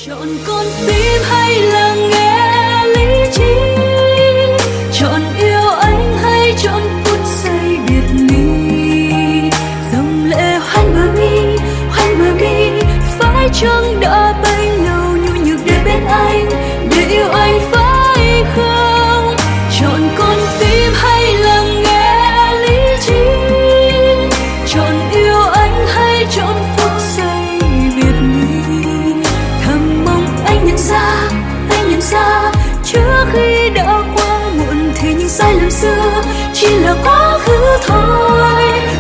Chọn con tim hay là nghe lý trí, chọn yêu anh hay chọn phút giây biệt ly. Dòng lệ hoanh bờ mi, phải chăng đã bấy lâu nhu nhược để bên anh, để yêu anh phải không? Chọn con tim hay là nghe lý trí, chọn yêu anh hay chọn phút giây biệt ly. Thầm mong anh nhận ra trước khi đã quá muộn thì những sai lầm xưa chỉ là quá khứ thôi.